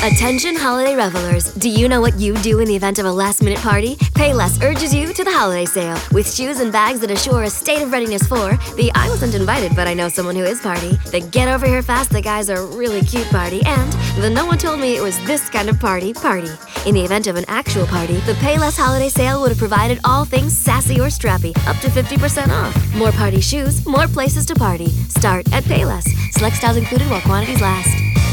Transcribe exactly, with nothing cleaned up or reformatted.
Attention holiday revelers, do you know what you do in the event of a last-minute party? Payless urges you to the holiday sale. With shoes and bags that assure a state of readiness for the I wasn't invited but I know someone who is party, the get over here fast the guys are really cute party, and the no one told me it was this kind of party party. In the event of an actual party, the Payless holiday sale would have provided all things sassy or strappy, up to fifty percent off. More party shoes, more places to party. Start at Payless. Select styles included while quantities last.